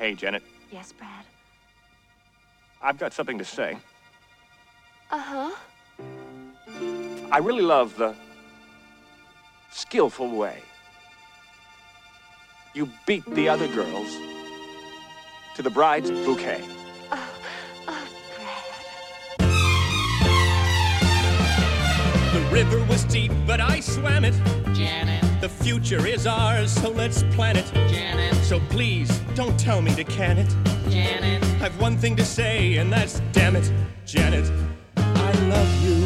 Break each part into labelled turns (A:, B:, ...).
A: Hey, Janet.
B: Yes, Brad?
A: I've got something to say.
B: Uh-huh.
A: I really love the skillful way you beat the other girls to the bride's bouquet.
B: Brad.
C: The river was deep, but I swam it.
D: Janet,
C: The future is ours, so let's plan it.
D: Janet,
C: So please, don't tell me to can it.
D: Janet,
C: I've one thing to say, and that's damn it, Janet, I love you.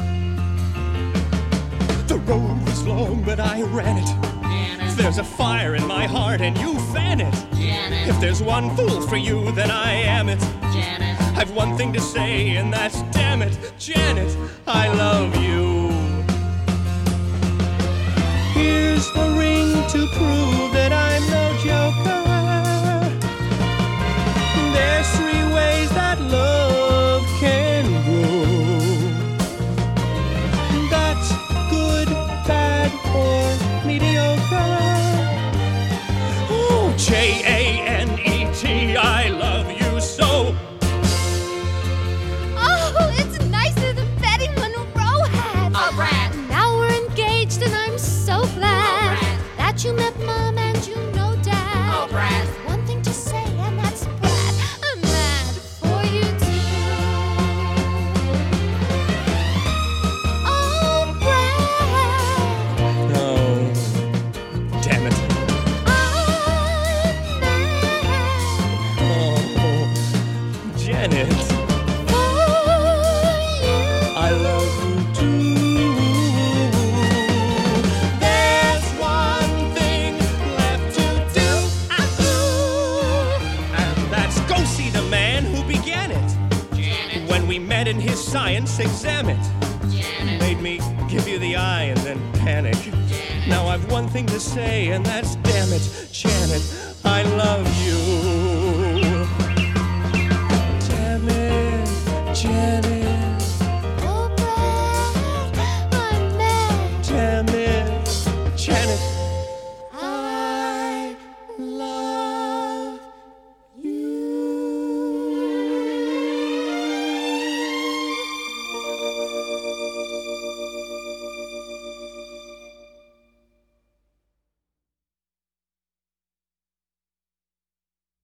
C: The road was long, but I ran it.
D: Janet,
C: There's a fire in my heart, and you fan it.
D: Janet,
C: If there's one fool for you, then I am it.
D: Janet,
C: I've one thing to say, and that's damn it, Janet, I love you. Here's a ring to prove that I'm no joker. There's 3 ways that love can grow. That's good, bad, or mediocre. Oh, Janet, I love you so.
B: Oh, it's nicer than Betty Monroe had.
D: Oh, Brad.
B: Now we're engaged and I'm so glad
D: Brad.
B: that you met Mom and you know Dad.
D: Oh, Brad.
B: One thing to say and that's Brad. I'm mad for you too. Oh, Brad.
C: Oh, damn it.
B: I'm mad
C: Oh, Janet,
B: for you.
C: I love you too. There's one thing left to do, and that's go see the man who began it.
D: Janet,
C: When we met in his science exam it,
D: Janet,
C: made me give you the eye and then panic. Now I've one thing to say, and that's damn it, Janet, I love you. Damn it, Janet.